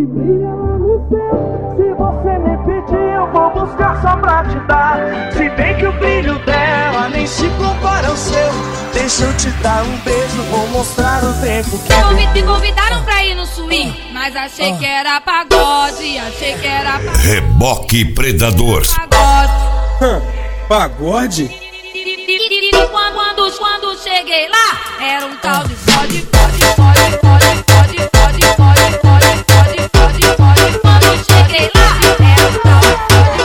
que brilha lá no céu. Se você me pedir, eu vou buscar só pra te dar. Se bem que o brilho dela nem se compara ao seu. Deixa eu te dar um beijo, vou mostrar o tempo que me convidaram pra ir no swing, mas achei que era pagode, achei que era Reboque Predador. Pagode? Quando cheguei lá, era um tal de fode. Quando cheguei lá, era um tal de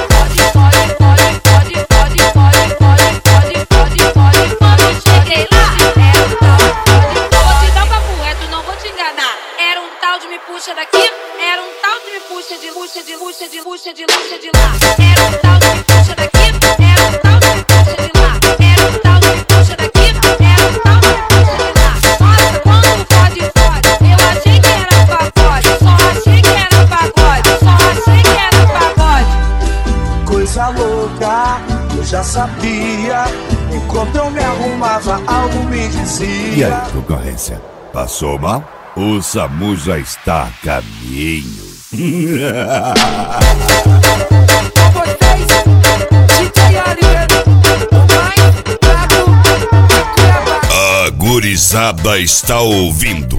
Quando cheguei lá, era um tal de vou te dar um papo reto, não vou te enganar. Era um tal de me puxa daqui, era um tal de me puxa de lá. Era um tal de me puxa daqui, era um tal de me puxa de lá. Era um tal de me puxa daqui, era um tal de me puxa de lá. Nossa, quando fode, eu achei que era pagode, só achei que era pagode, só achei que era pagode. Coisa louca, eu já sabia. Enquanto eu me arrumava, algo me dizia. E aí, concorrência? Passou mal? O SAMU já está a caminho. A gurizada está ouvindo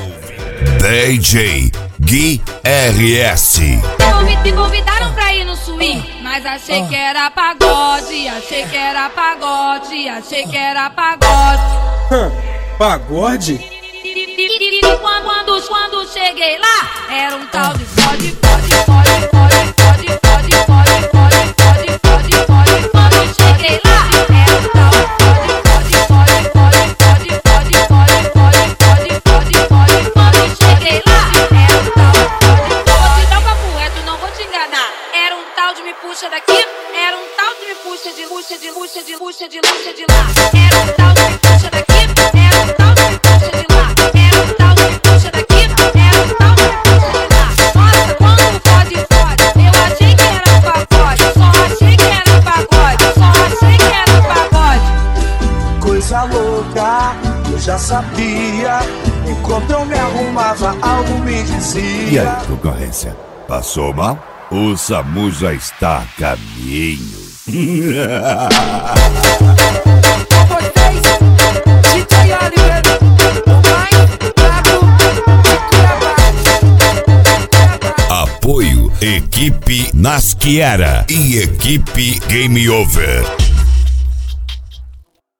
DJ Gui RS. Me convidaram pra ir no swing, mas achei que era pagode, achei que era pagode, achei que era pagode. Pagode? Quando cheguei lá, era um tal de fode. Quando cheguei lá, era um tal de Quando cheguei lá, era um tal de vou te dar um papo reto, não vou te enganar. Era um tal de me puxa daqui, era um tal de me puxa de lá. Era um tal de me puxa daqui, era um tal de me puxa de lá. Era um tal de me puxa daqui, era um tal de me puxa de lá. Nossa, quando fode, eu achei que era pagode, só achei que era pagode, só achei que era pagode. Coisa louca, eu já sabia. Enquanto eu me arrumava, algo me dizia. E aí, concorrência? Passou mal? O SAMU já está a caminho. Apoio Equipe Nasciara e Equipe Game Over.